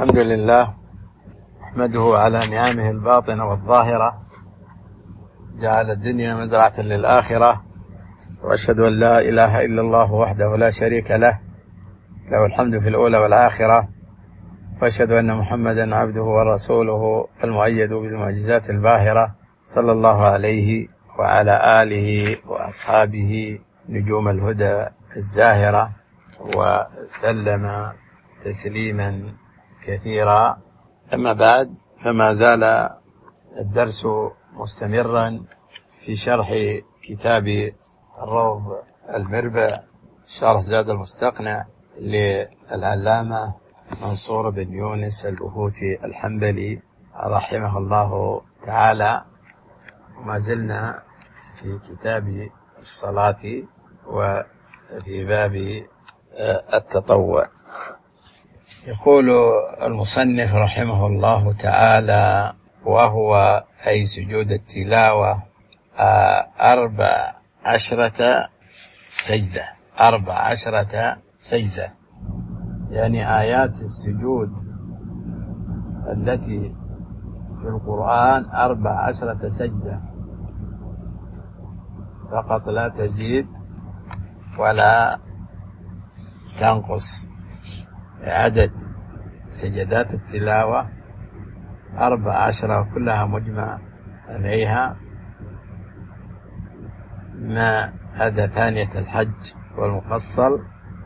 الحمد لله أحمده على نعمه الباطنة والظاهرة، جعل الدنيا مزرعة للآخرة، وأشهد أن لا إله إلا الله وحده لا شريك له، له الحمد في الأولى والآخرة، وأشهد أن محمدا عبده ورسوله المؤيد بالمعجزات الباهرة، صلى الله عليه وعلى آله وأصحابه نجوم الهدى الزاهرة، وسلم تسليما كثيرا. أما بعد، فما زال الدرس مستمرا في شرح كتاب الروض المربع، شرح زاد المستقنع للعلامة منصور بن يونس البهوتي الحنبلي رحمه الله تعالى. وما زلنا في كتاب الصلاة وفي باب التطوع. يقول المصنف رحمه الله تعالى: وهو أي سجود التلاوة 14 سجدة. 14 سجدة يعني آيات السجود التي في القرآن 14 سجدة فقط، لا تزيد ولا تنقص. عدد سجدات التلاوة 14 وكلها مجمع عليها، ما عدا ثانية الحج والمفصل.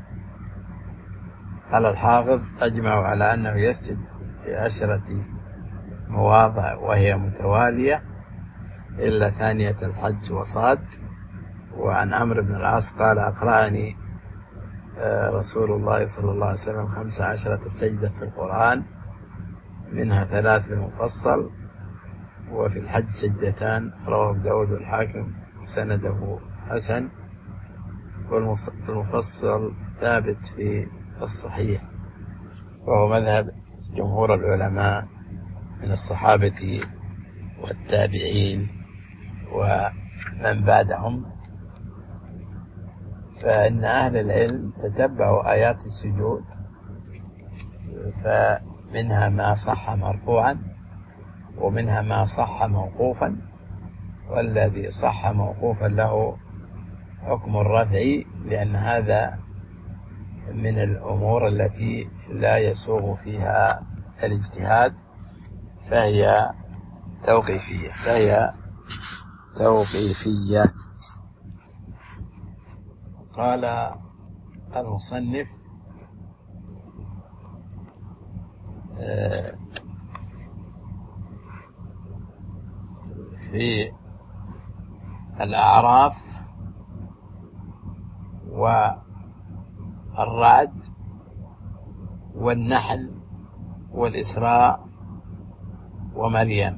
قال الحافظ: أجمعوا على أنه يسجد في 10 مواضع وهي متوالية إلا ثانية الحج وصاد. وعن عمرو بن العاص قال: أقرأني رسول الله صلى الله عليه وسلم 15 سجدة في القرآن، منها 3 للمفصل، وفي الحج سجدتان، رواه داود الحاكم وسنده حسن، والمفصل ثابت في الصحيح، وهو مذهب جمهور العلماء من الصحابة والتابعين ومن بعدهم. فإن أهل العلم تتبعوا آيات السجود، فمنها ما صح مرفوعا ومنها ما صح موقوفا، والذي صح موقوفا له حكم الرفع، لأن هذا من الأمور التي لا يسوغ فيها الاجتهاد، فهي توقيفية. قال المصنف: في الأعراف والرعد والنحل والإسراء ومريم.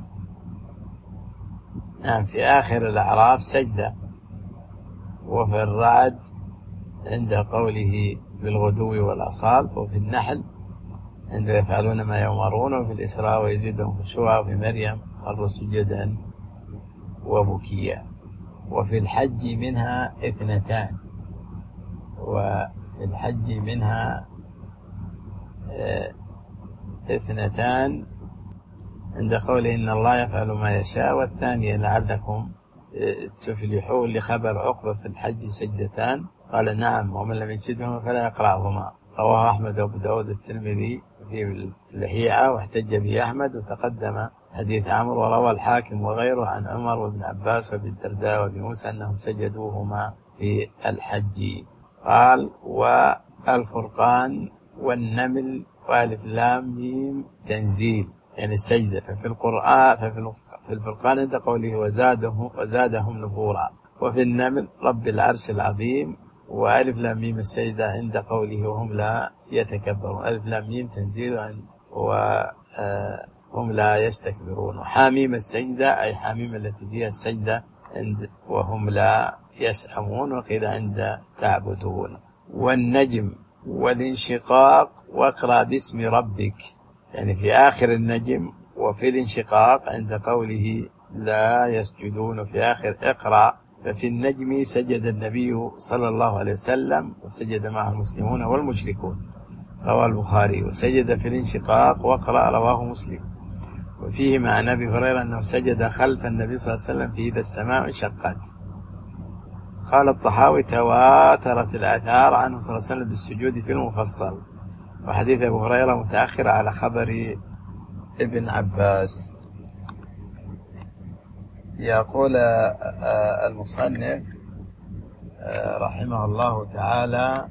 في آخر الأعراف سجدة، وفي الرعد عند قوله بالغدو والأصال، وفي النحل عند يفعلون ما يؤمرون، وفي الإسراء ويزيدهم خشوعا، وفي مريم خروا سجدا وبكيا. وفي الحج منها 2، وفي الحج منها 2 عند قوله إن الله يفعل ما يشاء، والثانية لعلكم تفلحون لخبر عقبة في الحج سجدتان، قال: نعم، ومن لم يجدهما فلا يقرأهما. رواه أحمد وأبو داود والترمذي في الهيعة، واحتج به أحمد، وتقدم حديث عمرو. وروى الحاكم وغيره عن عمر وابن عباس وابن الدرداء وابن موسى أنهم سجدوهما في الحج. قال: والفرقان والنمل وألف لام ميم تنزيل، يعني السجدة. ففي الفرقان عند قوله وزادهم نفورا، وفي النمل رب العرش العظيم، وألف لام ميم السجدة عند قوله وهم لا يتكبرون، ألف لام ميم تنزيل وهم لا يستكبرون، وحاميم السجدة أي حاميم التي فيها السجدة وهم لا يسأمون، وقيل عند تعبدون. والنجم والانشقاق واقرأ باسم ربك، يعني في آخر النجم، وفي الانشقاق عند قوله لا يسجدون في آخر اقرأ. ففي النجم سجد النبي صلى الله عليه وسلم، وسجد معه المسلمون والمشركون، رواه البخاري. وسجد في الانشقاق وقرأ رواه مسلم. وفيه مع أبي هريرة أنه سجد خلف النبي صلى الله عليه وسلم في إذا السماء انشقت. قال الطحاوي تواترت الآثار عنه صلى الله عليه وسلم بالسجود في المفصل، وحديث أبو هريرة متأخر على خبر ابن عباس. يقول المصنف رحمه الله تعالى: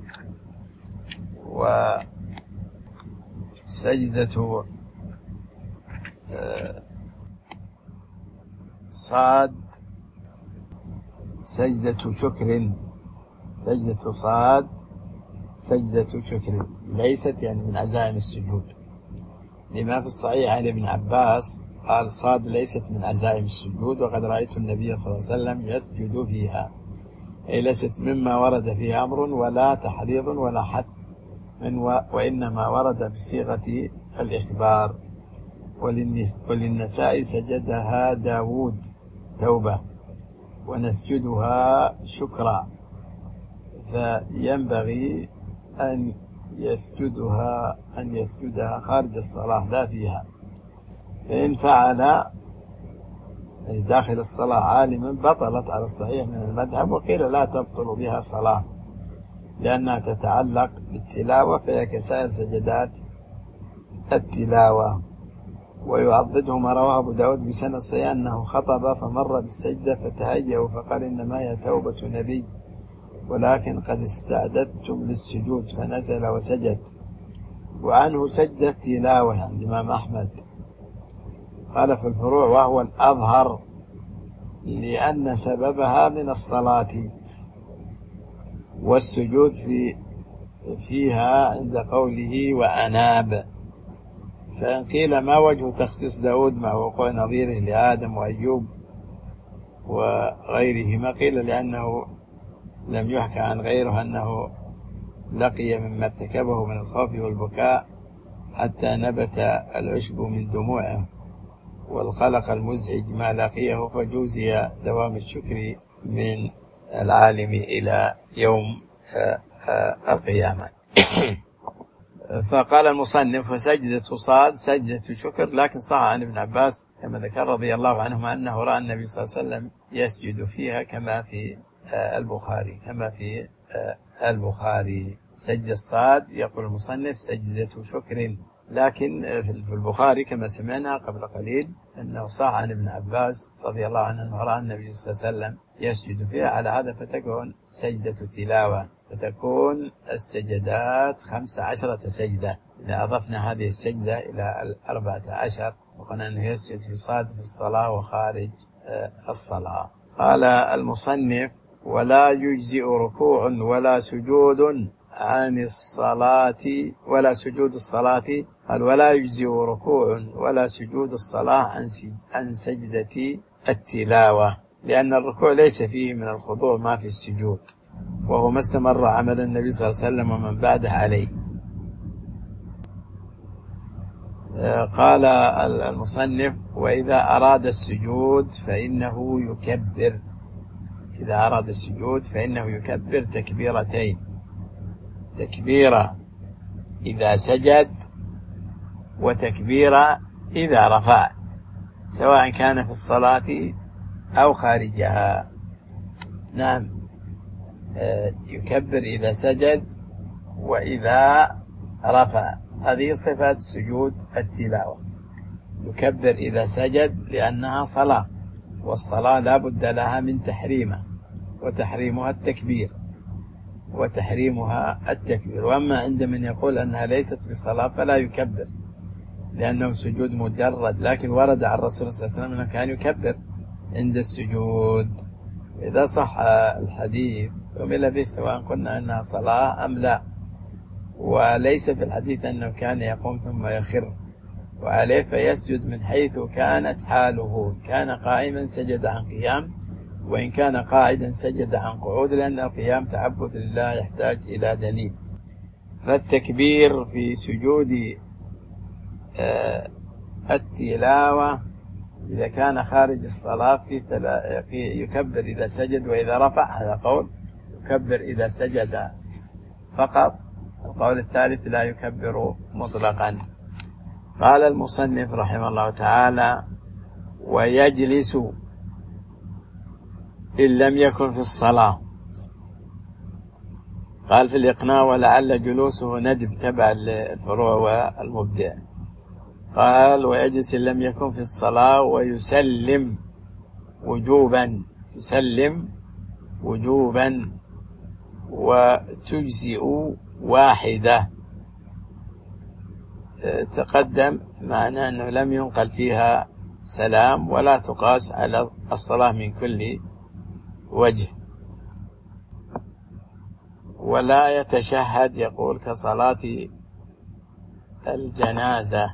وسجدة صاد سجدة شكر، سجدة صاد سجدة شكر، ليست يعني من عزائم السجود، لما في الصحيح عن ابن عباس قال صاد ليست من عزائم السجود، وقد رأيت النبي صلى الله عليه وسلم يسجد فيها، أي ليست مما ورد فيها أمر ولا تحريض ولا حث، وإنما ورد بصيغة الإخبار. وللنساء سجدها داود توبة، ونسجدها شكرا، فينبغي أن يسجدها خارج الصلاة لا فيها، فإن فعل داخل الصلاة عالما بطلت على الصحيح من المذهب، وقيل لا تبطل بها صلاة لأنها تتعلق بالتلاوة، فهي كسائر سجدات التلاوة. ويعضده ما رواه أبو داود بسند صحيح أنه خطب فمر بالسجدة فتهيأوا فقال إنما هي توبة نبي، ولكن قد استعددتم للسجود، فنزل وسجد. وعنه سجدة تلاوة عند الإمام أحمد، قال في الفروع وهو الأظهر لأن سببها من الصلاة، والسجود فيها عند قوله وأناب. فإن قيل ما وجه تخصيص داود مع وقوع نظيره لآدم وأيوب وغيرهما؟ قيل لأنه لم يحكى عن غيره أنه لقي مما ارتكبه من الخوف والبكاء حتى نبت العشب من دموعه، والقلق المزعج ما لقيه، فجوزي دوام الشكر من العالم إلى يوم القيامة. فقال المصنف وسجدة صاد سجدة شكر، لكن صح عن ابن عباس كما ذكر رضي الله عنهما أنه رأى النبي صلى الله عليه وسلم يسجد فيها كما في البخاري. سجد الصاد يقول المصنف سجدة شكر، لكن في البخاري كما سمعنا قبل قليل أنه صح عن ابن عباس رضي الله عنه أنه رأى النبي صلى الله عليه وسلم يسجد فيها. على هذا فتكون سجدة تلاوة، فتكون السجدات 15 سجدة إذا أضفنا هذه السجدة إلى 14، وقلنا أنه يسجد في صاد في الصلاة وخارج الصلاة. قال المصنف ولا يجزئ ركوع ولا سجود عن الصلاة ولا سجود الصلاة، قال ولا يجزئ ركوع ولا سجود الصلاة عن سجدة التلاوة، لأن الركوع ليس فيه من الخضوع ما في السجود، وهو ما استمر عمل النبي صلى الله عليه وسلم ومن بعده عليه. قال المصنف وإذا أراد السجود فإنه يكبر، إذا أراد السجود فإنه يكبر تكبيرتين، تكبيرة إذا سجد وتكبيرة إذا رفع، سواء كان في الصلاة أو خارجها. نعم، يكبر إذا سجد وإذا رفع، هذه صفة سجود التلاوة. يكبر إذا سجد لأنها صلاة، والصلاة لا بد لها من تحريمها، وتحريمها التكبير. وأما عند من يقول أنها ليست بصلاة فلا يكبر لأنه سجود مجرد، لكن ورد عن الرسول صلى الله عليه وسلم أنه كان يكبر عند السجود. إذا صح الحديث عمل به سواء قلنا أنها صلاة أم لا، وليس في الحديث أنه كان يقوم ثم يخر، وعليه فيسجد من حيث كانت حاله، كان قائما سجد عن قيام، وإن كان قاعدا سجد عن قعود، لأن القيام تعبد لله يحتاج إلى دليل. فالتكبير في سجود التلاوة إذا كان خارج الصلاة يكبر إذا سجد وإذا رفع، هذا قول. يكبر إذا سجد فقط القول الثالث لا يكبر مطلقا. قال المصنف رحمه الله تعالى: ويجلس إن لم يكن في الصلاة. قال في الإقناع: ولعل جلوسه ندب تبع الفروع والمبدع. قال: ويجلس إن لم يكن في الصلاة ويسلم وجوبا، يسلم وجوبا، وتجزئ واحدة. تقدم معناه أنه لم ينقل فيها سلام ولا تقاس على الصلاة من كل وجه. ولا يتشهد، يقول كصلاة الجنازة.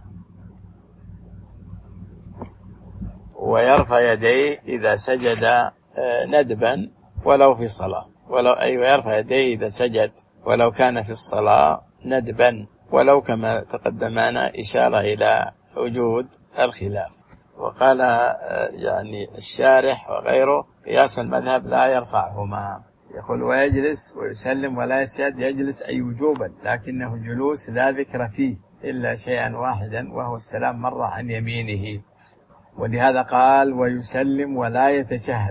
ويرفع يديه إذا سجد ندبا ولو في الصلاة، يرفع يديه إذا سجد ولو كان في الصلاة ندبا، ولو كما تقدمنا إشارة إلى وجود الخلاف. وقال يعني الشارح وغيره قياس المذهب لا يرفعهما. يقول: ويجلس ويسلم ولا يسجد. يجلس أي وجوبا، لكنه جلوس لا ذكر فيه إلا شيئا واحدا، وهو السلام مرة عن يمينه. ولهذا قال: ويسلم ولا يتشهد،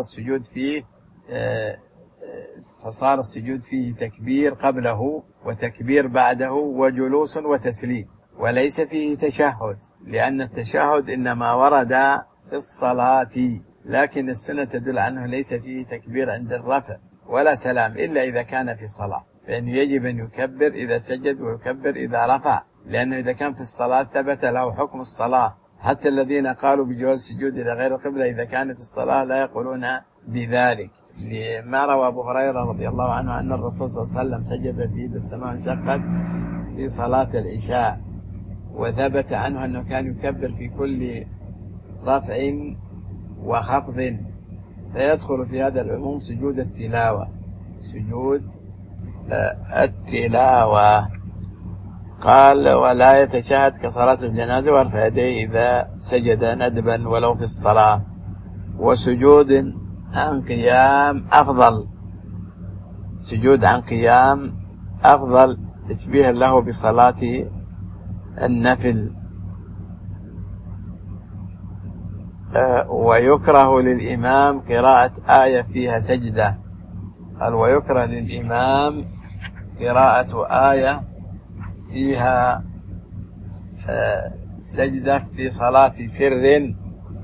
فصار السجود فيه تكبير قبله وتكبير بعده وجلوس وتسليم، وليس فيه تشهد، لأن التشهد إنما ورد في الصلاة، لكن السنة تدل عنه ليس فيه تكبير عند الرفع ولا سلام إلا إذا كان في الصلاة، فإنه يجب أن يكبر إذا سجد ويكبر إذا رفع، لأنه إذا كان في الصلاة ثبت له حكم الصلاة. حتى الذين قالوا بجواز السجود إلى غير القبلة إذا كان في الصلاة لا يقولون بذلك، لما روى أبو هريرة رضي الله عنه أن الرسول صلى الله عليه وسلم سجد في يد السماء انشقت في صلاة العشاء، وثبت عنه أنه كان يكبر في كل رفع وخفض، فيدخل في هذا العموم سجود التلاوة. قال: ولا يتشهد كصلاة الجنازة ويرفع يديه إذا سجد ندبا ولو في الصلاة. وسجود عن قيام أفضل، سجود عن قيام أفضل تشبيها له بصلاة النفل. ويكره للإمام قراءة آية فيها سجدة. قال: ويكره للإمام قراءة آية فيها سجدة في صلاة سر.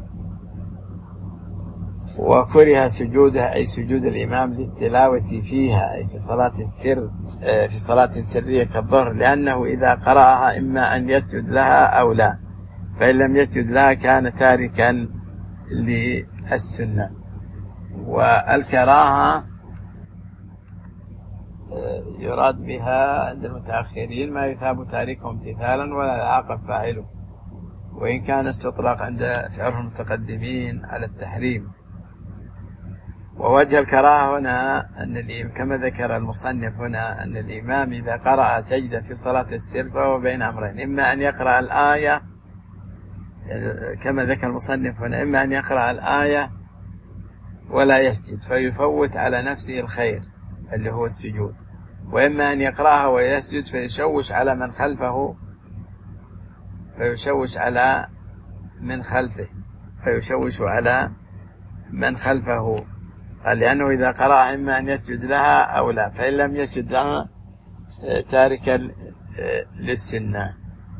وكره سجودها أي سجود الإمام للتلاوة فيها، أي في صلاة السر، في صلاة سرية كالظهر، لأنه إذا قرأها إما أن يسجد لها أو لا، فإن لم يسجد لها كان تاركا للسنة. والكراهة يراد بها عند المتأخرين ما يثاب تاركه امتثالا ولا يعاقب فاعله، وإن كانت تطلق عند فعل المتقدمين على التحريم. ووجه الكراهة هنا أن كما ذكر المصنف هنا أن الإمام إذا قرأ سجدة في صلاة السر فهو بين أمرين: إما أن يقرأ الآية كما ذكر المصنف هنا، إما أن يقرأ الآية ولا يسجد فيفوت على نفسه الخير اللي هو السجود، وإما أن يقرأها ويسجد فيشوش على من خلفه، فيشوش على من خلفه. قال: لأنه إذا قرأ إما أن يسجد لها أو لا، فإن لم يسجد لها تاركا للسنة.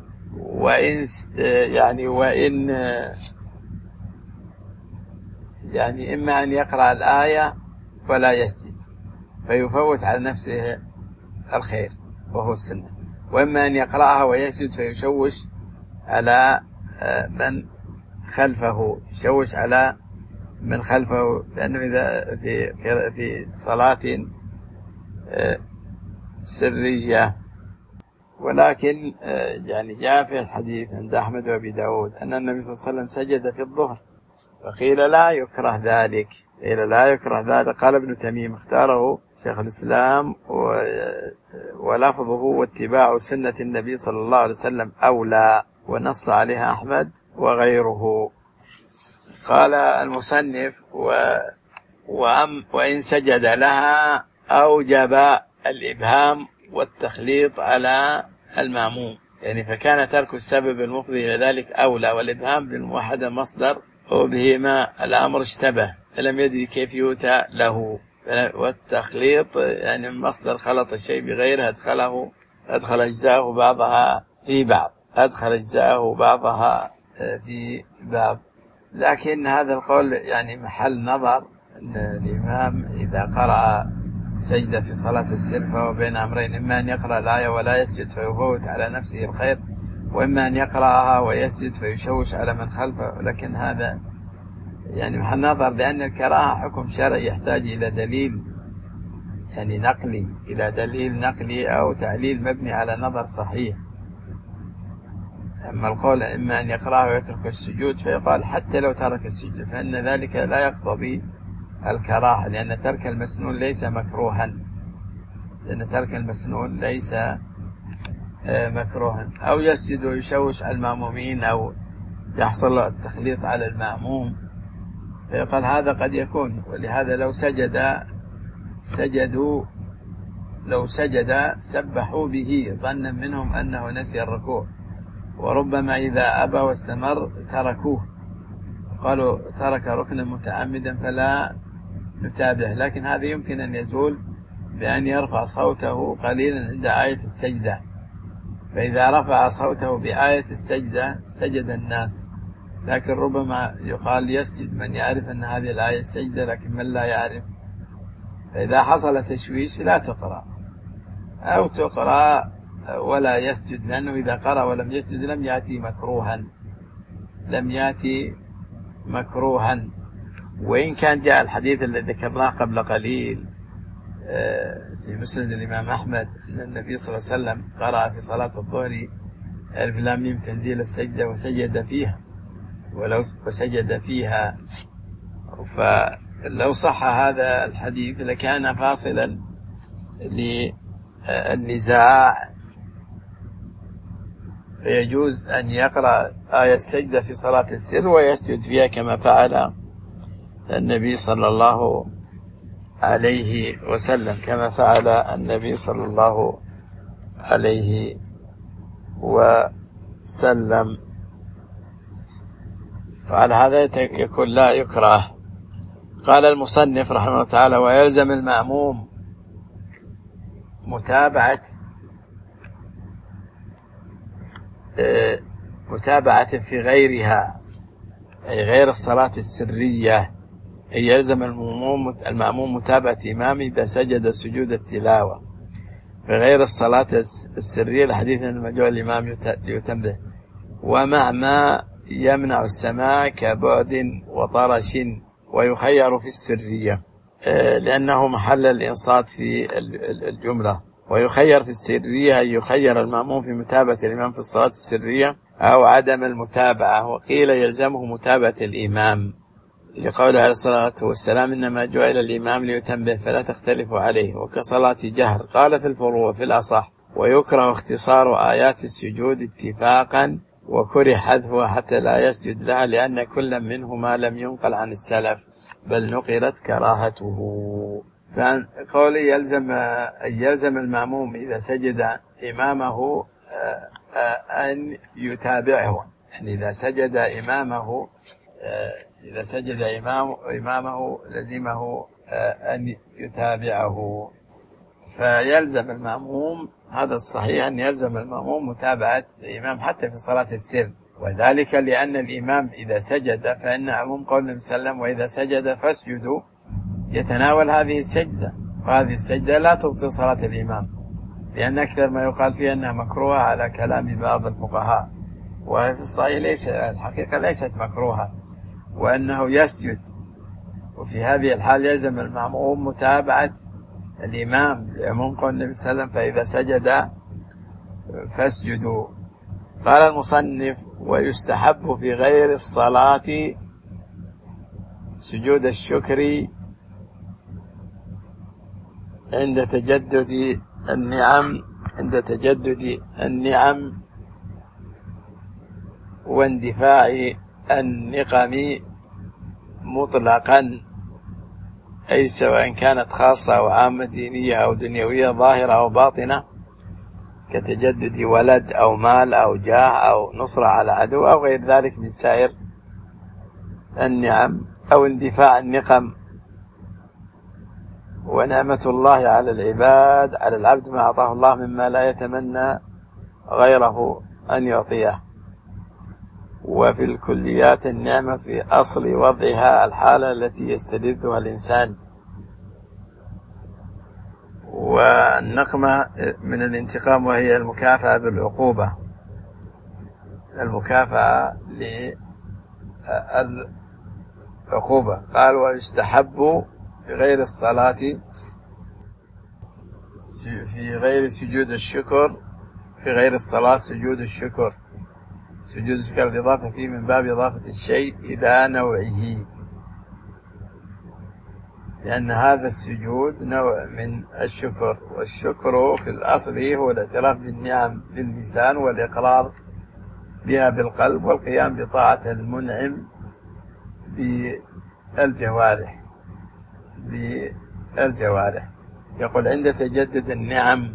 يعني إما أن يقرأ الآية ولا يسجد فيفوت على نفسه الخير وهو السنة، وإما أن يقرأها ويسجد فيشوش على من خلفه، يشوش على من خلفه، لأنه إذا في صلاة سرية. ولكن يعني جاء في الحديث عند أحمد وأبي داود أن النبي صلى الله عليه وسلم سجد في الظهر، فقيل لا يكره ذلك، قال ابن تميم: اختاره شيخ الإسلام ولفظه واتباع سنة النبي صلى الله عليه وسلم أولى، ونص عليها أحمد وغيره. قال المصنف: وإن سجد لها أوجب الإبهام والتخليط على المأموم، يعني فكان ترك السبب المفضي إلى ذلك أولى، والإبهام بالموحدة مصدر وبهما الأمر اشتبه فلم يدري كيف يؤتى له، والتخليط يعني مصدر خلط الشيء بغيره أدخل أجزاءه بعضها في بعض، في بعض. لكن هذا القول يعني محل نظر، أن الإمام إذا قرأ سجدة في صلاة السر فهو بين أمرين، إما أن يقرأ الآية ولا يسجد فيفوت على نفسه الخير، وإما أن يقرأها ويسجد فيشوش على من خلفه. لكن هذا يعني محل نظر، لأن الكراهة حكم شرعي يحتاج إلى دليل يعني نقلي أو تعليل مبني على نظر صحيح. أما القول إما أن يقرأه ويترك السجود فيقال حتى لو ترك السجود فإن ذلك لا يقتضي الكراهة، لأن ترك المسنون ليس مكروها، أو يسجد ويشوش على المأمومين أو يحصل له التخليط على المأموم فيقال هذا قد يكون. ولهذا لو سجد سبحوا به ظنا منهم أنه نسي الركوع، وربما إذا أبى واستمر تركوه، قالوا ترك ركنا متعمدا فلا نتابعه. لكن هذا يمكن أن يزول بأن يرفع صوته قليلا عند آية السجدة، فإذا رفع صوته بآية السجدة سجد الناس، لكن ربما يقال يسجد من يعرف أن هذه الآية السجدة لكن من لا يعرف، فإذا حصل تشويش لا تقرأ، أو تقرأ ولا يسجد، لأنه إذا قرأ ولم يسجد لم يأتي مكروها. وإن كان جاء الحديث الذي ذكرناه قبل قليل في مسند الإمام أحمد أن النبي صلى الله عليه وسلم قرأ في صلاة الظهر ألف لام ميم تنزيل السجدة وسجد فيها، فلو صح هذا الحديث لكان فاصلا للنزاع، فيجوز أن يقرأ آية السجدة في صلاة السر ويسجد فيها كما فعل النبي صلى الله عليه وسلم، فعلى هذا يكون لا يكره. قال المصنف رحمه الله تعالى: ويلزم المأموم متابعة في غيرها، أي غير الصلاة السرية، أي يلزم المأموم متابعة إمامه إذا سجد سجود التلاوة في غير الصلاة السرية، الحديث أن مجوع الإمام ليتم به، ومع ما يمنع السماع كبعد وطرش، ويخير في السرية لأنه محل الإنصات في الجملة، ويخير في السرية أن يخير المأموم في متابعة الإمام في الصلاة السرية أو عدم المتابعة. وقيل يلزمه متابعة الإمام لقوله عليه الصلاة والسلام: إنما جعل الإمام ليتم به فلا تختلفوا عليه، وكصلاة جهر. قال في الفروع في الأصح: ويكره اختصار آيات السجود اتفاقا، وكره حذفها حتى لا يسجد لها، لأن كل منهما لم ينقل عن السلف بل نقلت كراهته. فقولي يلزم المأموم إذا سجد إمامه أن يتابعه، يعني إذا سجد إمامه لزمه أن يتابعه، فيلزم المأموم، هذا الصحيح أن يلزم المأموم متابعة الإمام حتى في صلاة السر، وذلك لأن الإمام إذا سجد فإن عموم قول النبي صلى الله عليه وسلم: وإذا سجد فاسجدوا، يتناول هذه السجدة، وهذه السجدة لا تبطل صلاة الإمام، لأن أكثر ما يقال فيها أنها مكروهة على كلام بعض الفقهاء، وفي الصحيح الحقيقة ليست مكروهة، وأنه يسجد. وفي هذه الحال يلزم المأموم متابعة الإمام لعموم قول النبي صلى الله عليه وسلم: فإذا سجد فاسجدوا. قال المصنف: ويستحب في غير الصلاة سجود الشكر عند تجدد النعم واندفاع النقم مطلقا، أي سواء كانت خاصة أو عامة، دينية أو دنيوية، ظاهرة أو باطنة، كتجدد ولد أو مال أو جاه أو نصرة على عدو أو غير ذلك من سائر النعم، أو اندفاع النقم. ونعمة الله على العباد على العبد ما أعطاه الله مما لا يتمنى غيره أن يعطيه. وفي الكليات النعمة في أصل وضعها الحالة التي يستلذها الإنسان. والنقمة من الانتقام، وهي المكافأة بالعقوبة، المكافأة للعقوبة. قال ويستحب في غير الصلاة في غير سجود الشكر، في غير الصلاة سجود الشكر. سجود الشكر الإضافة فيه من باب إضافة الشيء إلى نوعه، لأن هذا السجود نوع من الشكر. والشكر في الأصل هو الاعتراف بالنعم باللسان والإقرار بها بالقلب والقيام بطاعة المنعم بالجوارح. يقول عند تجدد النعم،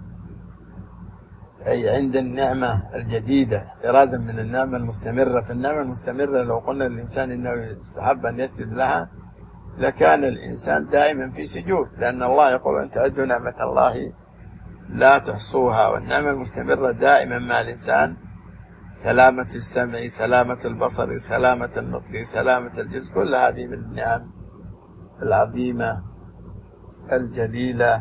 أي عند النعمة الجديدة، احترازا من النعمة المستمرة. فالنعمة المستمرة لو قلنا للإنسان إنه يستحب أن يسجد لها لكان الإنسان دائما في سجود، لأن الله يقول أن تعدوا نعمة الله لا تحصوها. والنعمة المستمرة دائما مع الإنسان، سلامة السمع، سلامة البصر، سلامة النطق، سلامة الجسم، كل هذه من النعم العظيمة الجليلة.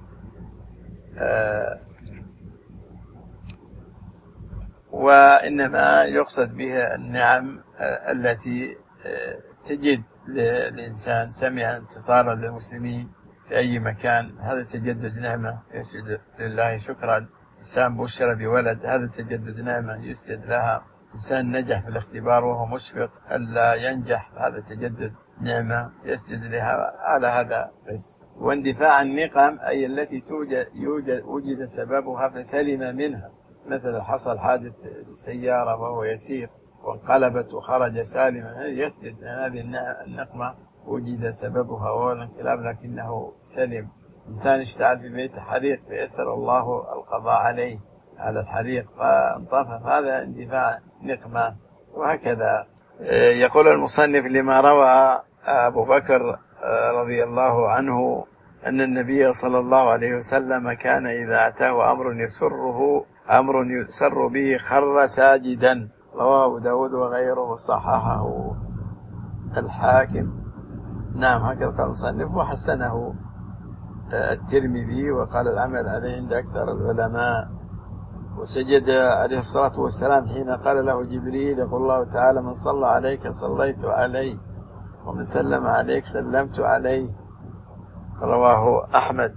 وإنما يقصد بها النعم التي تجد للإنسان سمع انتصارا للمسلمين في أي مكان، هذا تجدد نعمة يسجد لله شكرا. إنسان بشر بولد، هذا تجدد نعمة يسجد لها. إنسان نجح في الاختبار وهو مشفق ألا ينجح، هذا تجدد نعمة يسجد لها على هذا بس. واندفاع النقم أي التي وجد سببها فسلم منها، مثل حصل حادث سيارة وهو يسير وانقلبت وخرج سالما، يسجد. هذه النقمة وجد سببها وهو الانقلاب لكنه سلم. إنسان اشتعل في بيت حريق فيسر الله القضاء عليه على الحريق فانطفى، هذا اندفاع نقمة. وهكذا يقول المصنف لما روى أبو بكر رضي الله عنه أن النبي صلى الله عليه وسلم كان إذا أتاه أمر يسر به خر ساجدا. رواه أبو داود وغيره وصححه الحاكم. نعم هكذا قال المصنف، وحسنه الترمذي وقال العمل عليه عند أكثر العلماء. وسجد عليه الصلاة والسلام حين قال له جبريل، يقول الله تعالى من صلى عليك صليت عليه ومن سلم عليك سلمت عليه. رواه أحمد.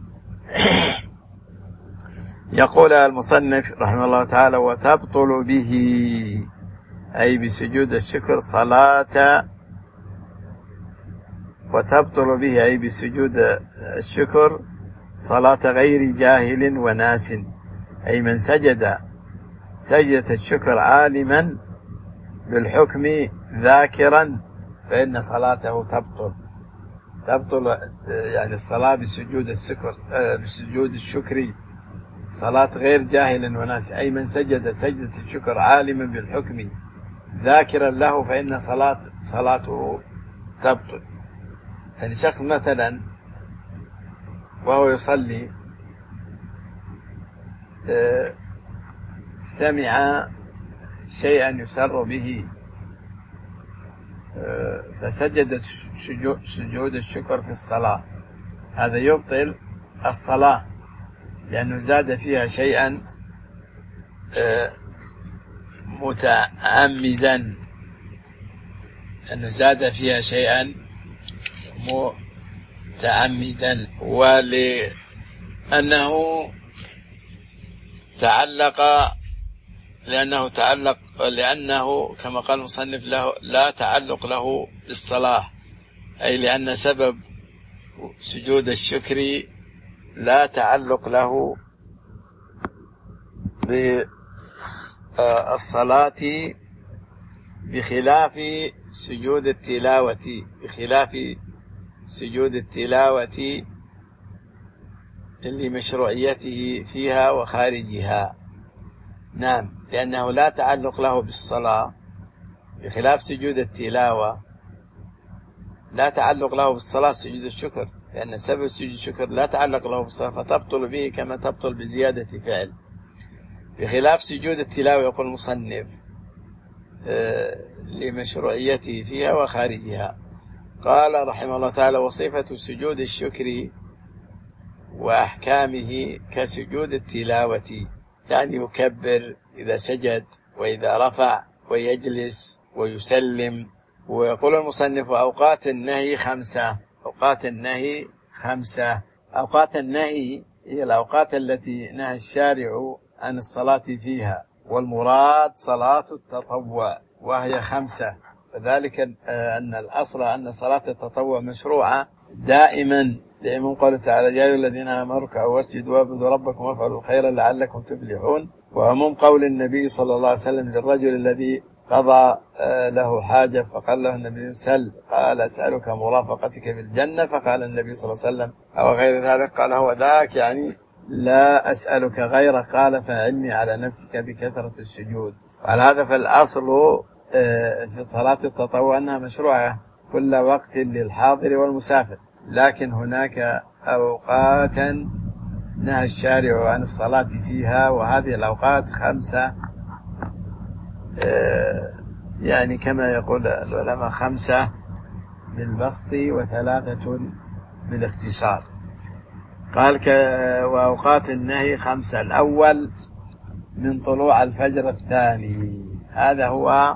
يقول المصنف رحمه الله تعالى وتبطل به أي بسجود الشكر صلاة، وتبطل به أي بسجود الشكر صلاة غير جاهل وناس، أي من سجد سجدة الشكر عالما بالحكم ذاكرا فإن صلاته تبطل يعني الصلاة بسجود الشكر صلاة غير جاهل وناس، أي من سجد سجدة الشكر عالما بالحكم ذاكرا له فإن صلاته تبطل. يعني شخص مثلا وهو يصلي سمع شيئا يسر به فسجد سجود الشكر في الصلاة، هذا يبطل الصلاة لأنه زاد فيها شيئا متعمدا، أنه زاد فيها شيئا متعمدا، لأنه كما قال المصنف لا تعلق له بالصلاة، أي لأن سبب سجود الشكر لا تعلق له بالصلاة بخلاف سجود التلاوة، لمشروعيته فيها وخارجها. نعم، لأنه لا تعلق له بالصلاة، بخلاف سجود التلاوة لا تعلق له بالصلاة سجود الشكر، لأن سبب سجود الشكر لا تعلق له بالصلاة فتبطل به كما تبطل بزيادة فعل، بخلاف سجود التلاوة يقول المصنف لمشروعيته فيها وخارجها. قال رحمه الله تعالى: وصفة سجود الشكر وأحكامه كسجود التلاوة، يعني يكبر إذا سجد وإذا رفع ويجلس ويسلم. ويقول المصنف: أوقات النهي 5. أوقات النهي 5. أوقات النهي هي الأوقات التي نهى الشارع عن الصلاة فيها، والمراد صلاة التطوع وهي 5. وذلك أن الأصل أن صلاة التطوع مشروعة دائما قوله تعالى: يا أيها الذين آمنوا اركعوا واسجدوا واعبدوا ربكم وافعلوا الخير لعلكم تفلحون. وعموم قول النبي صلى الله عليه وسلم للرجل الذي قضى له حاجة فقال له النبي: سل. قال: أسألك مرافقتك في الجنة. فقال النبي صلى الله عليه وسلم: أو غير ذلك. قال: هو ذاك، يعني لا أسألك غيره. قال: فأعني على نفسك بكثرة السجود. وعلى هذا فالأصل في صلاة التطوع أنها مشروعة كل وقت للحاضر والمسافر، لكن هناك أوقاتا نهى الشارع عن الصلاة فيها، وهذه الأوقات 5، يعني كما يقول العلماء 5 بالبسط و3 بالاختصار. قال: وأوقات النهي 5. الأول من طلوع الفجر الثاني، هذا هو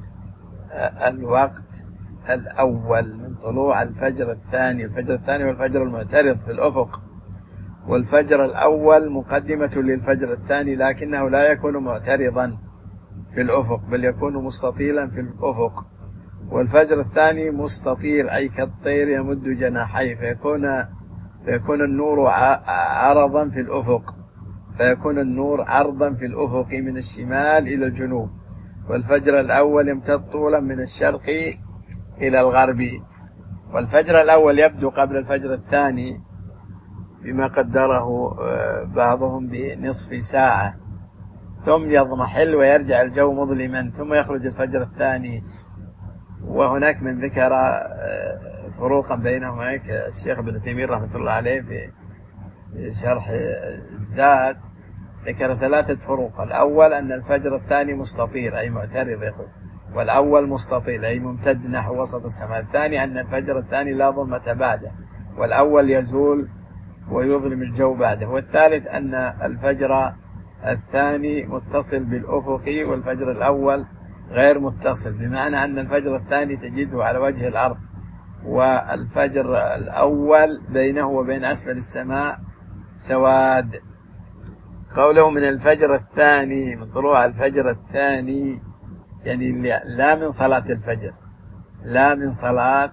الوقت الأول من طلوع الفجر الثاني. الفجر الثاني والفجر المعترض في الأفق، والفجر الأول مقدمة للفجر الثاني، لكنه لا يكون معترضا في الأفق بل يكون مستطيلا في الأفق. والفجر الثاني مستطير، أي كالطير يمد جناحيه، فيكون النور عرضا في الأفق، فيكون النور عرضا في الأفق من الشمال إلى الجنوب. والفجر الأول يمتد طولا من الشرق إلى الغرب. والفجر الأول يبدو قبل الفجر الثاني بما قدره بعضهم بنصف ساعة، ثم يضمحل ويرجع الجو مظلما، ثم يخرج الفجر الثاني. وهناك من ذكر فروقا بينهم، هيك الشيخ ابن تيمية رحمة الله عليه في شرح الزاد ذكر 3 فروق. الأول أن الفجر الثاني مستطير أي معترض يقول، والأول مستطيل أي ممتد نحو وسط السماء. الثاني أن الفجر الثاني لا ظلمة بعده، والأول يزول ويظلم الجو بعده. والثالث أن الفجر الثاني متصل بالأفق والفجر الأول غير متصل، بمعنى أن الفجر الثاني تجده على وجه الأرض، والفجر الأول بينه وبين أسفل السماء سواد. قوله من الفجر الثاني، من طلوع الفجر الثاني، يعني لا من صلاة الفجر، لا من صلاة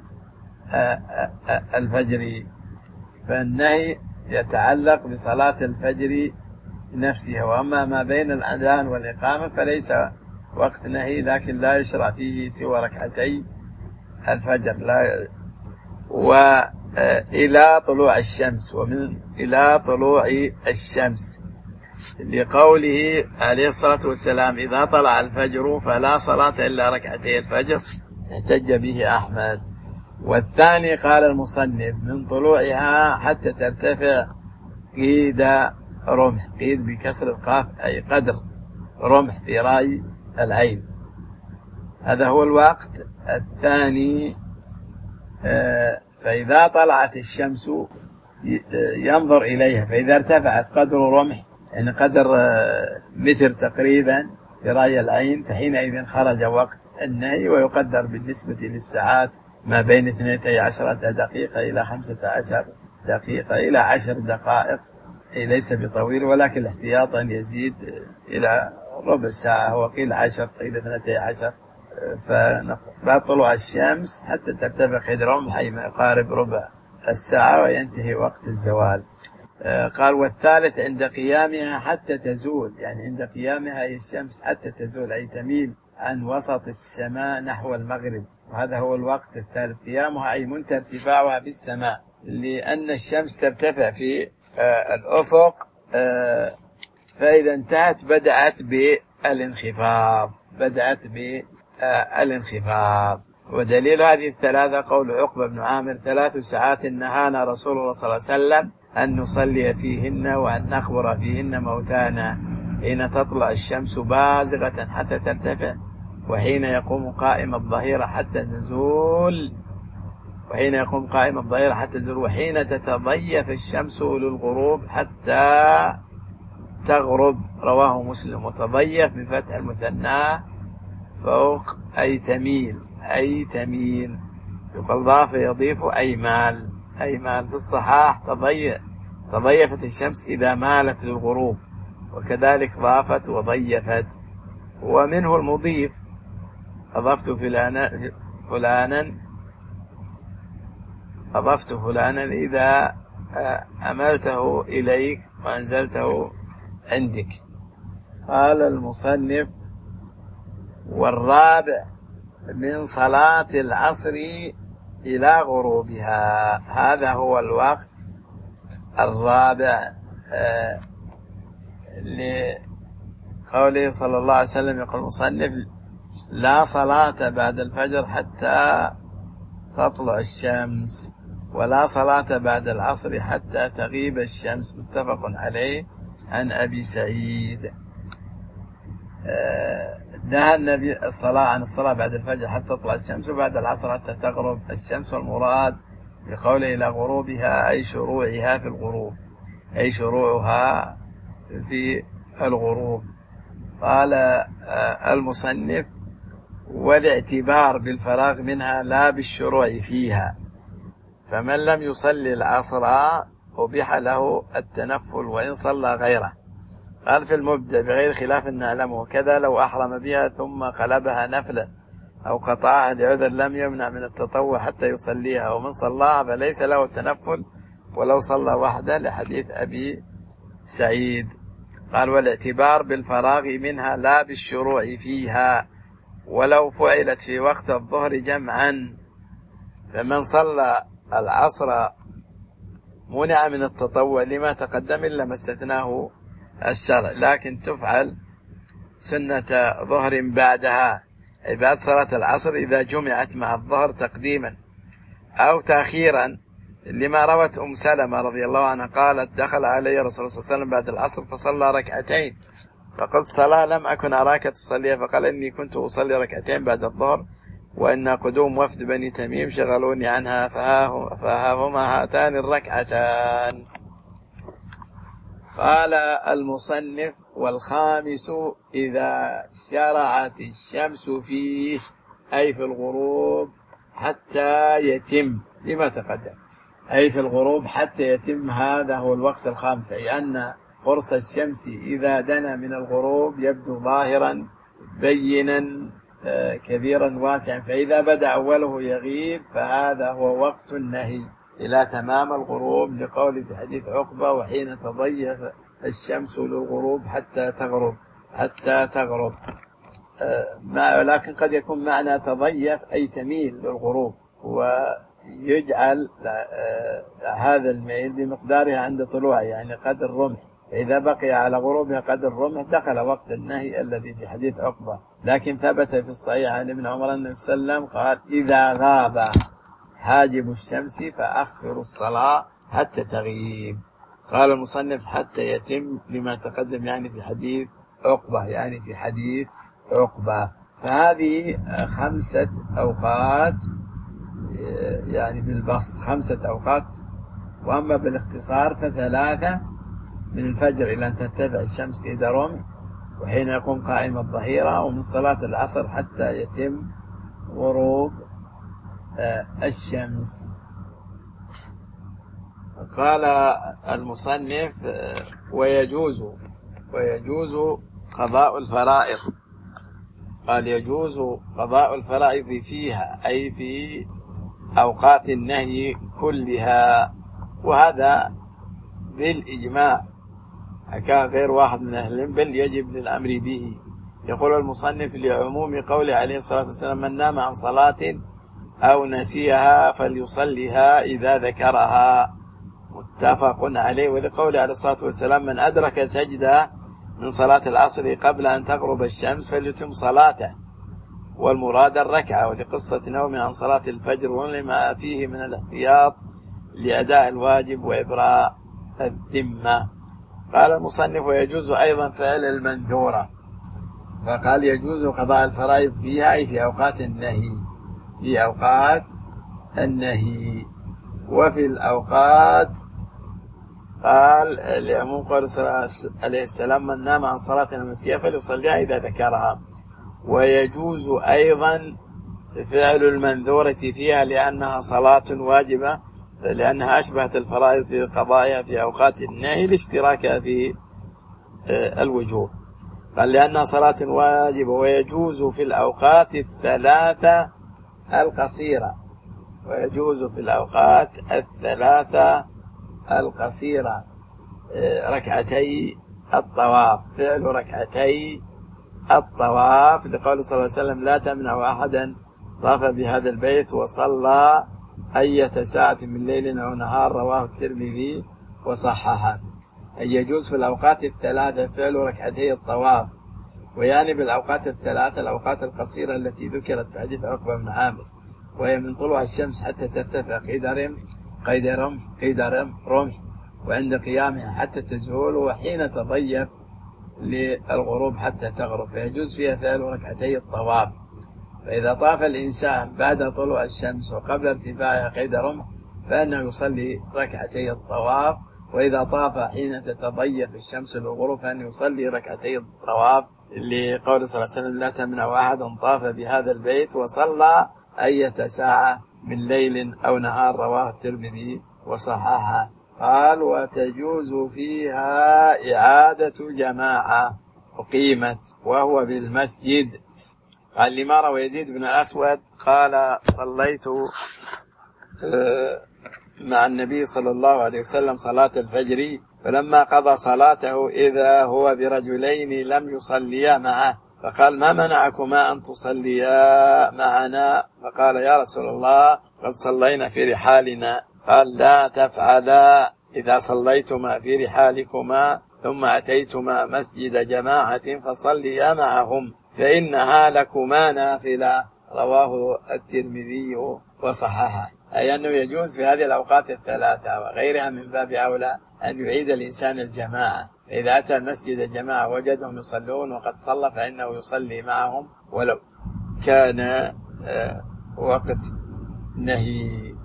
الفجر، فالنهي يتعلق بصلاة الفجر نفسها. وأما ما بين الأذان والإقامة فليس وقت نهي، لكن لا يشرع فيه سوى ركعتي الفجر. لا وإلى طلوع الشمس، ومن إلى طلوع الشمس، لقوله عليه الصلاة والسلام: إذا طلع الفجر فلا صلاة إلا ركعتي الفجر، احتج به أحمد. والثاني قال المصنف: من طلوعها حتى ترتفع قيد رمح، قيد بكسر القاف أي قدر رمح في راي العين، هذا هو الوقت الثاني. فإذا طلعت الشمس ينظر إليها، فإذا ارتفعت قدر رمح يعني قدر متر تقريبا في راي العين، فحينئذ خرج وقت النهي. ويقدر بالنسبة للساعات ما بين 12 دقيقة إلى 15 دقيقة إلى 10 دقائق، أي ليس بطويل، ولكن احتياطا يزيد إلى ربع ساعة، وقيل 10 قيل 12. فبعد طلوع الشمس حتى ترتفع قيد رمح أي ما يقارب ربع الساعة، وينتهي وقت الزوال. قال: والثالث عند قيامها حتى تزول، يعني عند قيامها أي الشمس حتى تزول، أي تميل عن وسط السماء نحو المغرب، وهذا هو الوقت الثالث. قيامها أي منتهى ارتفاعها في السماء، لأن الشمس ترتفع في الأفق، فإذا انتهت بدأت بالانخفاض. ودليل هذه الثلاثة قول عقبة بن عامر: 3 ساعات نهانا رسول الله صلى الله عليه وسلم أن نصلي فيهن وأن نخبر فيهن موتانا، حين تطلع الشمس بازغة حتى ترتفع، وحين يقوم قائم الظهيرة حتى تزول، وحين تتضيف الشمس للغروب حتى تغرب. رواه مسلم. وتضيف بفتح المثنى فوق أي تميل، يقال ضاف يضيف أي مال. في الصحاح تضيفت الشمس إذا مالت للغروب، وكذلك ضافت وضيفت. ومنه المضيف: أضفت فلانا إذا أملته إليك وأنزلته عندك. قال المصنف: والرابع من صلاة العصر إلى غروبها. هذا هو الوقت الرابع لقوله صلى الله عليه وسلم. يقول المصنف: لا صلاة بعد الفجر حتى تطلع الشمس، ولا صلاة بعد العصر حتى تغيب الشمس. متفق عليه عن أبي سعيد. نهى النبي عن الصلاة بعد الفجر حتى تطلع الشمس، وبعد العصر حتى تغرب الشمس. والمراد بقوله إلى غروبها أي شروعها في الغروب، قال المصنف: والاعتبار بالفراغ منها لا بالشروع فيها. فمن لم يصلي العصر أبيح له التنفل وإن صلى غيره. قال في المبدأ: بغير خلاف نعلمه، كذا لو أحرم بها ثم قلبها نفلا أو قطعها لعذر لم يمنع من التطوع حتى يصليها، ومن صلاها فليس له التنفل ولو صلى وحده، لحديث أبي سعيد. قال: والاعتبار بالفراغ منها لا بالشروع فيها، ولو فعلت في وقت الظهر جمعا، فمن صلى العصر منع من التطوع لما تقدم إلا ما استثناه الشرع، لكن تفعل سنة ظهر بعدها، أي بعد صلاة العصر إذا جمعت مع الظهر تقديما أو تأخيرا، لما روت أم سلمة رضي الله عنها قالت: دخل علي رسول الله صلى الله عليه وسلم بعد العصر فصلى ركعتين، فقلت: صلاة لم أكن أراك تصليها؟ فقال: إني كنت أصلي ركعتين بعد الظهر، وإن قدوم وفد بني تميم شغلوني عنها، فهاهما هاتان الركعتان. قال المصنف: والخامس إذا شرعت الشمس فيه، أي في الغروب حتى يتم، لما تقدم، أي في الغروب حتى يتم. هذا هو الوقت الخامس، أي أن قرص الشمس إذا دنا من الغروب يبدو ظاهرا بينا كبيرا واسعا، فإذا بدأ أوله يغيب فهذا هو وقت النهي إلى تمام الغروب، لقول في حديث عقبة: وحين تضيف الشمس للغروب حتى تغرب. لكن قد يكون معنى تضيف أي تميل للغروب، ويجعل هذا الميل بمقدارها عند طلوعها، يعني قدر الرمح، فإذا بقي على غروبها قدر الرمح دخل وقت النهي الذي في حديث عقبة. لكن ثبت في الصحيح عن ابن عمر أن النبي صلى الله عليه وسلم قال: إذا غاب حاجب الشمس فأخروا الصلاة حتى تغيب. قال المصنف: حتى يتم، لما تقدم، يعني في حديث عقبة. فهذه 5 أوقات، يعني بالبسط 5 أوقات، وأما بالاختصار ف3: من الفجر إلى أن ترتفع الشمس إذا رمح، وحين يقوم قائم الظهيرة، ومن صلاة العصر حتى يتم غروب الشمس. قال المصنف: ويجوز قضاء الفرائض. قال: يجوز قضاء الفرائض فيها، أي في أوقات النهي كلها، وهذا بالإجماع، حكى غير واحد من أهل العلم، بل يجب للأمر به. يقول المصنف: لعموم قوله عليه الصلاة والسلام: من نام عن صلاة أو نسيها فليصليها إذا ذكرها. متفق عليه. ولقوله عليه الصلاة والسلام: من أدرك سجدة من صلاة العصر قبل أن تغرب الشمس فليتم صلاته، والمراد الركعة. ولقصة نومه عن صلاة الفجر ولما فيه من الاحتياط لأداء الواجب وإبراء الذمة. قال المصنف: ويجوز أيضا فعل المنذورة، فقال يجوز قضاء الفرائض فيها أي في أوقات النهي، في أوقات النهي. وفي الأوقات قال لعموم قول عليه السلام: من نام عن صلاة المسيح فليصليها إذا ذكرها. ويجوز أيضا فعل المنذورة فيها لأنها صلاة واجبة، لأنها أشبهت الفرائض في قضائها في أوقات النهي لاشتراكها في الوجوب. قال لأنها صلاة واجبة. ويجوز في الأوقات الثلاثة القصيرة، ويجوز في الأوقات الثلاثة القصيرة ركعتي الطواف، فعل ركعتي الطواف، لقول صلى الله عليه وسلم: لا تمنع أحدا طاف بهذا البيت وصلى أية ساعة من ليل أو نهار، رواه الترمذي وصححه. أي يجوز في الأوقات الثلاثة فعل ركعتي الطواف، ويعني بالأوقات الثلاثة الأوقات القصيرة التي ذكرت في حديث عقبة بن عامر، وهي من طلوع الشمس حتى ترتفع قيد رمح، وعند قيامها حتى تزول، وحين تضيق للغروب حتى تغرب، فيجوز فيها فعل ركعتي الطواف. فإذا طاف الإنسان بعد طلوع الشمس وقبل ارتفاعها قيد رمح فإنه يصلي ركعتي الطواف، وإذا طاف حين تتضيق الشمس للغروب فإنه يصلي ركعتي الطواف، لقول صلى الله عليه وسلم: لا تمنع أحدا طاف بهذا البيت وصلى أية ساعة من ليل أو نهار، رواه الترمذي وصححه. قال: وتجوز فيها إعادة جماعة أقيمت وهو بالمسجد. قال: لما روى يزيد بن الأسود قال: صليت مع النبي صلى الله عليه وسلم صلاة الفجر، فلما قضى صلاته إذا هو برجلين لم يصليا معه، فقال: ما منعكما أن تصليا معنا؟ فقال: يا رسول الله قد صلينا في رحالنا. قال: لا تفعلا، إذا صليتما في رحالكما ثم أتيتما مسجد جماعة فصليا معهم فإنها لكما نافلة، رواه الترمذي وصححه. أي أنه يجوز في هذه الأوقات الثلاثة وغيرها من باب أولى أن يعيد الإنسان الجماعة. فإذا أتى المسجد الجماعة وجدهم يصلون وقد صلى فإنه يصلي معهم ولو كان وقت نهي.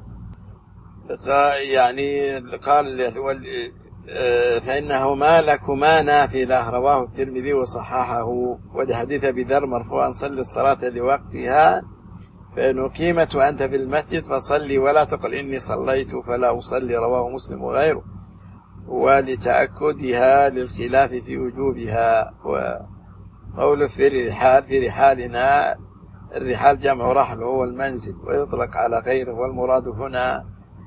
يعني قال: فإنه ما لكما نافلة، رواه الترمذي وصححه. والحديث بذر مرفوعا: صل الصلاة لوقتها فإن أقيمت وأنت في المسجد فصلي ولا تقل إني صليت فلا أصلي، رواه مسلم وغيره. ولتأكدها للخلاف في وجوبها. وقول في رحالنا، الرحال جمع رحل وهو المنزل، ويطلق على غيره، والمراد هنا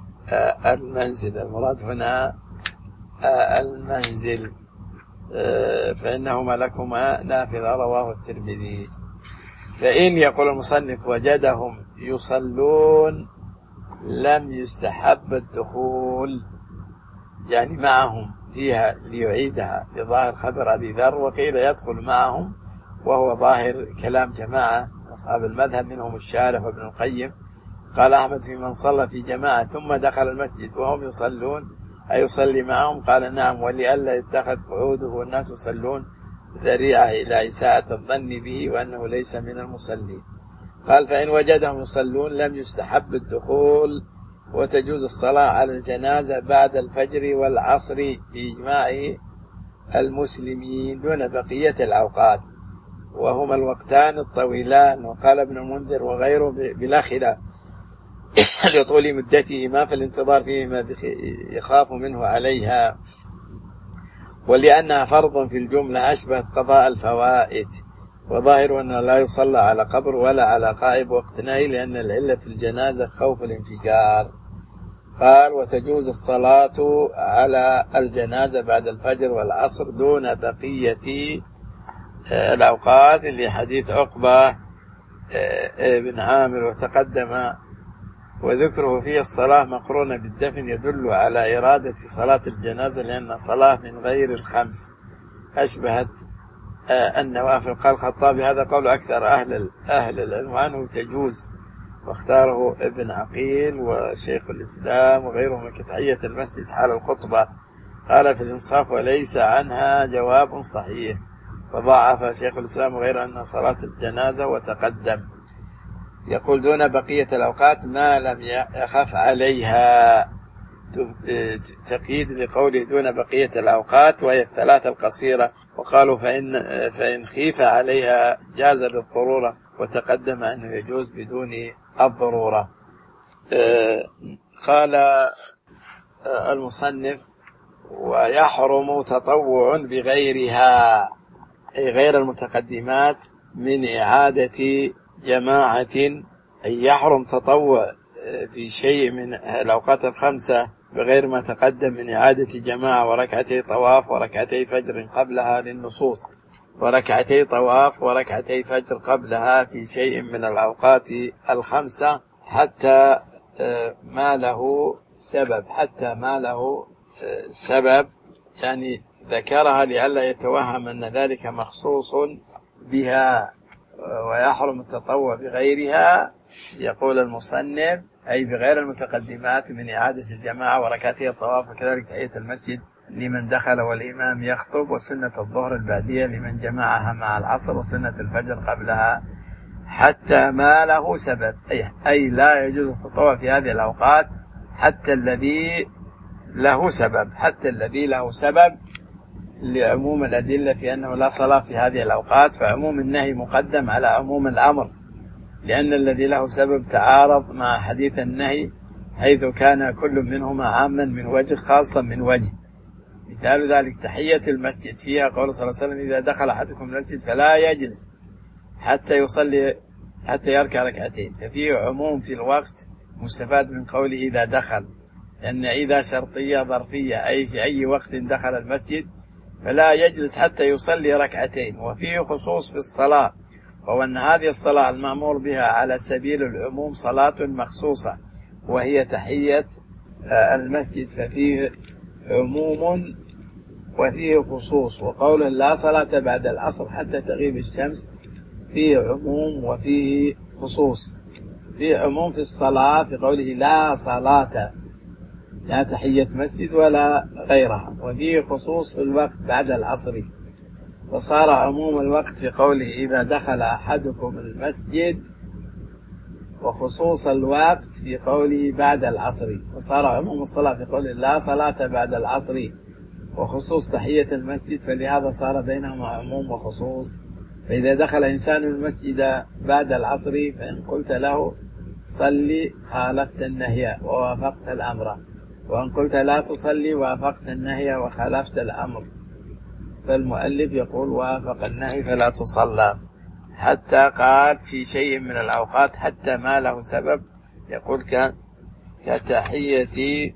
المنزل فإنهما لكما نافلة، رواه الترمذي. فإن يقول المصنف وجدهم يصلون لم يستحب الدخول، يعني معهم فيها ليعيدها لظاهر خبر أبي ذر، وقيل يدخل معهم وهو ظاهر كلام جماعة أصحاب المذهب منهم الشارح وابن القيم. قال أحمد: في من صلى في جماعة ثم دخل المسجد وهم يصلون أيصلي معهم؟ قال: نعم، ولئلا يتخذ قعوده والناس يصلون ذريعة إلى إساءة الظن به وأنه ليس من المصلين. قال: فإن وجدهم يصلون لم يستحب الدخول، وتجوز الصلاة على الجنازة بعد الفجر والعصر بإجماع المسلمين دون بقية الأوقات، وهما الوقتان الطويلان. وقال ابن المنذر وغيره بلا خلاف لطول مدتهما فالانتظار فيهما يخاف منه عليها، ولأنها فرض في الجملة أشبهت قضاء الفوائد. وظاهر أنه لا يصلى على قبر ولا على قائب وقت نهي، لأن العلة في الجنازة خوف الانفجار. قال: وتجوز الصلاة على الجنازة بعد الفجر والعصر دون بقية الأوقات، لحديث عقبة بن عامر، وتقدم وذكره في الصلاة مقرونة بالدفن يدل على إرادة صلاة الجنازة، لأن صلاة من غير الخمس أشبهت النوافل. قال الخطابي هذا قول أكثر أهل العلم عنه تجوز، واختاره ابن عقيل وشيخ الإسلام وغيرهم كتحية المسجد حال الخطبة. قال في الإنصاف وليس عنها جواب صحيح، وضعف شيخ الإسلام غير أن صلاة الجنازة وتقدم. يقول دون بقية الأوقات ما لم يخف عليها، تقييد لقوله دون بقية الأوقات وهي الثلاثة القصيرة. وقالوا فإن خيف عليها جاز للضرورة، وتقدم أنه يجوز بدون الضرورة. قال المصنف ويحرم تطوع بغيرها، أي غير المتقدمات، من إعادة جماعة، أي يحرم تطوع في شيء من الأوقات الخمسة بغير ما تقدم من إعادة جماعة وركعتي طواف وركعتي فجر قبلها للنصوص، وركعتي طواف وركعتي فجر قبلها في شيء من الأوقات الخمسة حتى ما له سبب، يعني ذكرها لئلا يتوهم أن ذلك مخصوص بها. ويحرم التطوع بغيرها، يقول المصنف، أي بغير المتقدمات من إعادة الجماعة وركعتي الطواف، وكذلك تحية المسجد لمن دخل والإمام يخطب، وسنة الظهر البعدية لمن جمعها مع العصر، وسنة الفجر قبلها حتى ما له سبب، أي لا يجوز التطوع في هذه الأوقات حتى الذي له سبب لعموم الأدلة في أنه لا صلاة في هذه الأوقات، فعموم النهي مقدم على عموم الأمر، لأن الذي له سبب تعارض مع حديث النهي، حيث كان كل منهما عاما من وجه خاصا من وجه. مثال ذلك تحية المسجد، فيها قول صلى الله عليه وسلم إذا دخل أحدكم المسجد فلا يجلس حتى يركع ركعتين، ففيه عموم في الوقت مستفاد من قوله إذا دخل، لأن إذا شرطية ظرفية، أي في أي وقت دخل المسجد فلا يجلس حتى يصلي ركعتين. وفيه خصوص في الصلاة، وهو أن هذه الصلاة المأمور بها على سبيل العموم صلاة مخصوصة، وهي تحية المسجد، ففيه عموم وفيه خصوص. وقوله لا صلاة بعد العصر حتى تغيب الشمس فيه عموم وفيه خصوص. فيه عموم في الصلاة في قوله لا صلاة، لا تحية مسجد ولا غيرها، وفيه خصوص في الوقت بعد العصر، وصار عموم الوقت في قوله إذا دخل أحدكم المسجد، وخصوص الوقت في قوله بعد العصر، وصار عموم الصلاة في قوله لا صلاة بعد العصر، وخصوص تحية المسجد، فلهذا صار بينهما عموم وخصوص. فإذا دخل إنسان المسجد بعد العصر فإن قلت له صلي خالفت النهي ووافقت الأمر، وإن قلت لا تصلي وافقت النهي وخالفت الأمر. فالمؤلف يقول وافق النهي فلا تصلى، حتى قال في شيء من الأوقات حتى ما له سبب، يقول كتحية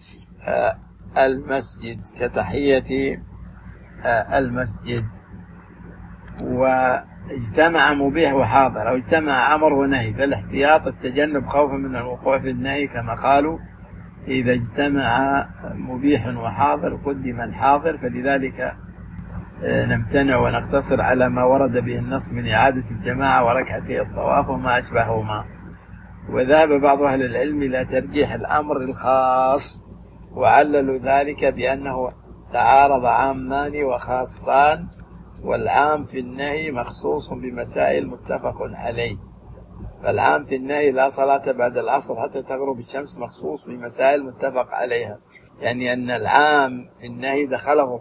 المسجد، واجتمع مبيح وحاضر، أو اجتمع أمر ونهي، فالاحتياط التجنب خوفا من الوقوع في النهي، كما قالوا إذا اجتمع مبيح وحاضر قدم الحاضر، فلذلك نمتنع ونقتصر على ما ورد به النص من إعادة الجماعة وركعتي الطواف وما أشبههما. وذهب بعض أهل العلم إلى ترجيح الأمر الخاص، وعللوا ذلك بأنه تعارض عامان وخاصان، والعام في النهي مخصوص بمسائل متفق عليه. فالعام في النهي لا صلاة بعد العصر حتى تغرب الشمس مخصوص بمسائل متفق عليها، يعني أن العام في النهي دخله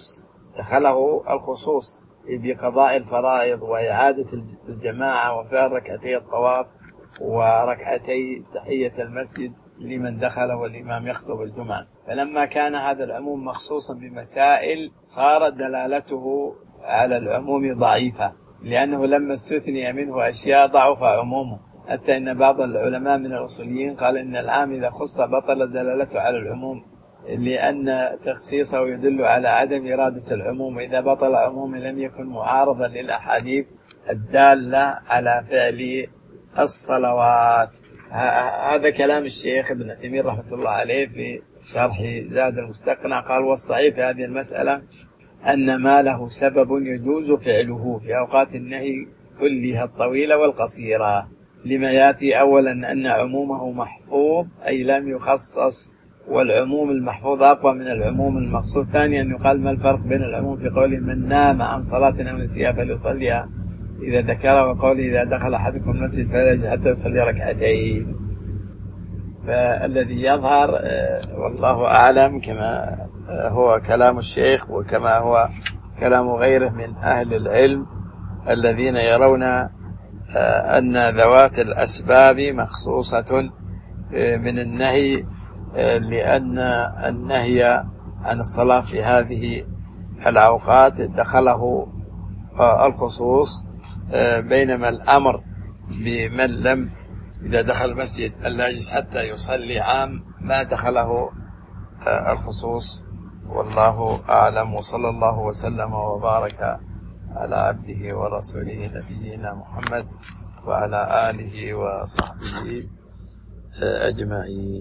الخصوص بقضاء الفرائض وإعادة الجماعة وفعل ركعتي الطواف وركعتي تحية المسجد لمن دخل والإمام يخطب الجمعة. فلما كان هذا العموم مخصوصا بمسائل صارت دلالته على العموم ضعيفة، لأنه لما استثني منه أشياء ضعف عمومه، حتى إن بعض العلماء من الأصوليين قال إن العام إذا خص بطل دلالته على العموم، لأن تخصيصه يدل على عدم إرادة العموم، وإذا بطل عموم لم يكن معارضا للأحاديث الدالة على فعل الصلوات. هذا كلام الشيخ ابن عثيمين رحمة الله عليه في شرح زاد المستقنع. قال والصحيح في هذه المسألة أن ما له سبب يجوز فعله في أوقات النهي كلها الطويلة والقصيرة، لما يأتي أولا أن عمومه محفوظ أي لم يخصص، والعموم المحفوظ أقوى من العموم المخصوص. ثانيا يقال ما الفرق بين العموم في قوله من نام عن صلاة أو نسيها فليصليها إذا ذكرها، وقوله إذا دخل أحدكم المسجد فلا يجلس حتى يصلي ركعتين. فالذي يظهر والله أعلم كما هو كلام الشيخ وكما هو كلام غيره من أهل العلم الذين يرون أن ذوات الأسباب مخصوصة من النهي، لأن النهي عن الصلاة في هذه الأوقات دخله الخصوص، بينما الأمر بمن لم إذا دخل المسجد ألا يجلس حتى يصلي عام ما دخله الخصوص. والله أعلم، وصلى الله وسلم وبارك على عبده ورسوله نبينا محمد وعلى آله وصحبه أجمعين.